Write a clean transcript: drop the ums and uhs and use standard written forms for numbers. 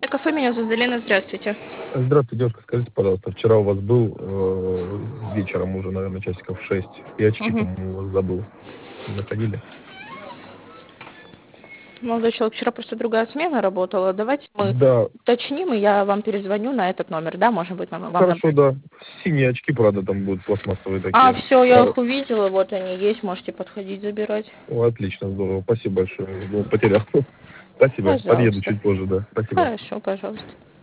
Это кафе, меня зовут Залина, здравствуйте. Здравствуйте, девушка, скажите, пожалуйста, вчера у вас был вечером уже, наверное, часиков в 6, и очки, Мгм. по-моему, у вас забыл. Не находили? Молодой человек, вчера просто другая смена работала. Давайте мы Да, уточним, и я вам перезвоню на этот номер, да? Может быть, вам хорошо, набрать. да. Синие очки, правда, там будут пластмассовые А, такие. все, я их увидела, вот они есть, можете подходить забирать. О, отлично, здорово, спасибо большое. Я потерял. Спасибо, подъеду Пожалуйста. чуть позже, да. Спасибо. Хорошо, пожалуйста.